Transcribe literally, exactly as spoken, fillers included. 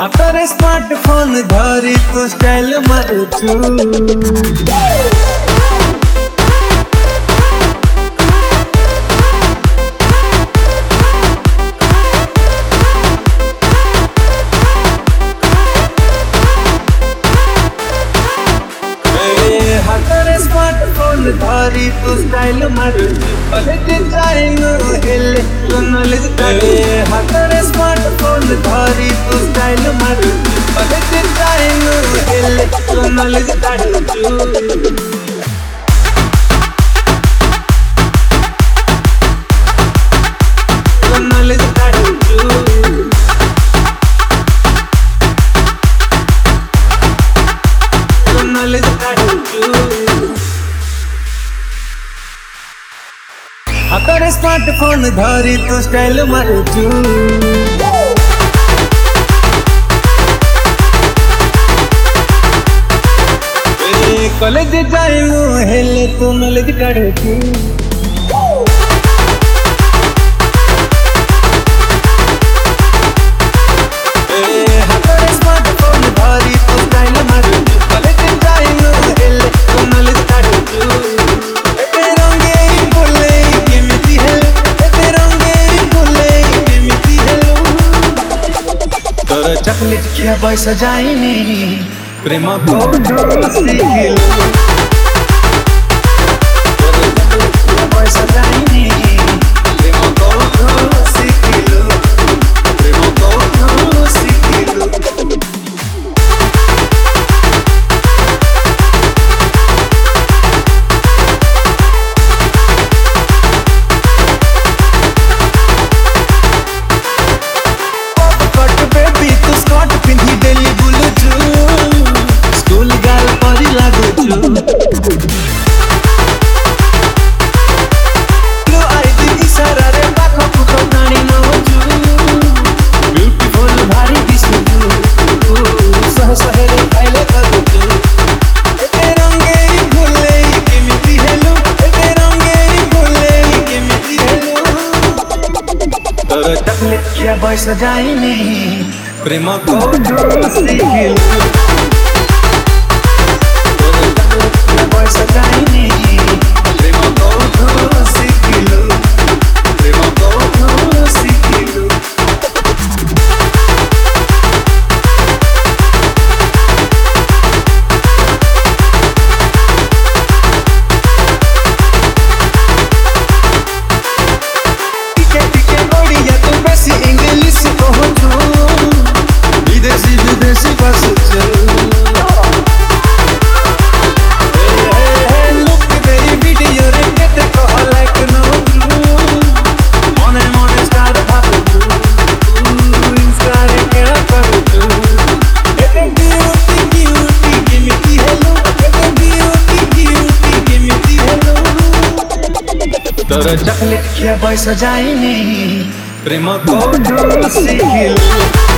ହାତରେ ସ୍ମାର୍ଟଫୋନ ଧରି ତୁ ଷ୍ଟାଇଲ ମାରୁଛୁ। ହାତରେ ସ୍ମାର୍ଟଫୋନ ଧରି ତୁ ଷ୍ଟାଇଲ ମାରୁଛୁ। ଡିଜାଇନ ହେଲେ ତୁ ନଲେଜ କାଢୁ। ହାତରେ ସ୍ମାର୍ଟଫୋନ ଧରି ତୁ ଷ୍ଟାଇଲ ମାରୁଛୁ। ଡିଜାଇନ ହେଲେ ତୁ ନଲେଜ କାଢୁଛୁ। ହାତରେ ସ୍ମାର୍ଟଫୋନ ଧରି ତୁ ଷ୍ଟାଇଲ ମାରୁଛୁ। କଲେଜ ଯାଇନୁ ହେଲେ ତୁ ନଲେଜ କାଢୁଛୁ। ହାତରେ ସ୍ମାର୍ଟଫୋନ ଧରି ତୁ ଷ୍ଟାଇଲ ମାରୁଛୁ। କଲେଜ ଯାଇନୁ ହେଲେ ତୁ ନଲେଜ କାଢୁଛୁ। चॉकलेट खिया बयस जाइनी प्रेम को सिखिलु। बयस जाइनी प्रेम को सिखिलु। प्रेम को सिखिलु। चॉकलेट खिया बयस जाइनी प्रेम को सिखिलु। बयस जाइनी प्रेम को सिखिलु। प्रेम को सिखिलु। तोर चॉकलेट खिया बयस जाइनी प्रेम को सिखिलु।